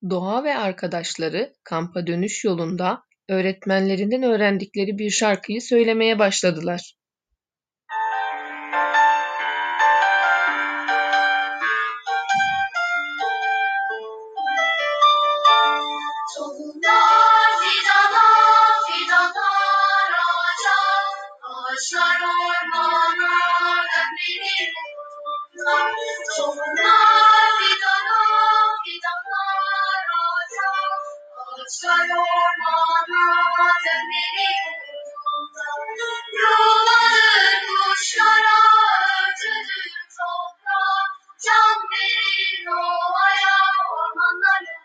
Doğa ve arkadaşları kampa dönüş yolunda öğretmenlerinden öğrendikleri bir şarkıyı söylemeye başladılar. Tohumlar fidana, fidanlar ağaca, ağaçlar ormana dönmeli yolunda. Tohumlar fidana, fidanlar ağaca, ağaçlar ormana dönmeli yolunda. Yuvadır kuşlara, örtüdür toprağa, can verir doğaya, ormanlara.